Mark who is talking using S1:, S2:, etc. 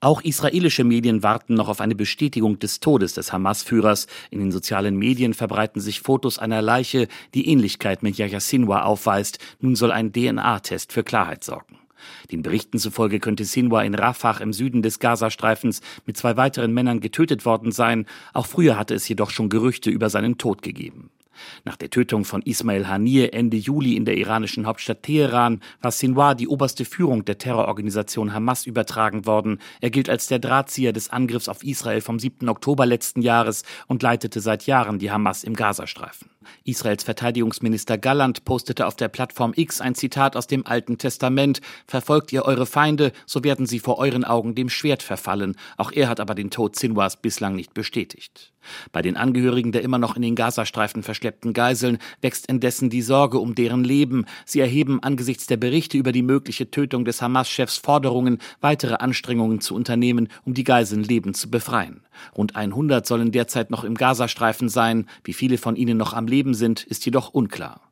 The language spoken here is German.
S1: Auch israelische Medien warten noch auf eine Bestätigung des Todes des Hamas-Führers. In den sozialen Medien verbreiten sich Fotos einer Leiche, die Ähnlichkeit mit Yahya Sinwar aufweist. Nun soll ein DNA-Test für Klarheit sorgen. Den Berichten zufolge könnte Sinwar in Rafah im Süden des Gazastreifens mit 2 weiteren Männern getötet worden sein. Auch früher hatte es jedoch schon Gerüchte über seinen Tod gegeben. Nach der Tötung von Ismail Haniyeh Ende Juli in der iranischen Hauptstadt Teheran war Sinwar die oberste Führung der Terrororganisation Hamas übertragen worden. Er gilt als der Drahtzieher des Angriffs auf Israel vom 7. Oktober letzten Jahres und leitete seit Jahren die Hamas im Gazastreifen. Israels Verteidigungsminister Gallant postete auf der Plattform X ein Zitat aus dem Alten Testament: Verfolgt ihr eure Feinde, so werden sie vor euren Augen dem Schwert verfallen. Auch er hat aber den Tod Sinwars bislang nicht bestätigt. Bei den Angehörigen der immer noch in den Gazastreifen verschleppten Geiseln wächst indessen die Sorge um deren Leben. Sie erheben angesichts der Berichte über die mögliche Tötung des Hamas-Chefs Forderungen, weitere Anstrengungen zu unternehmen, um die Geiseln lebend zu befreien. Rund 100 sollen derzeit noch im Gazastreifen sein. Wie viele von ihnen noch am Leben sind, ist jedoch unklar.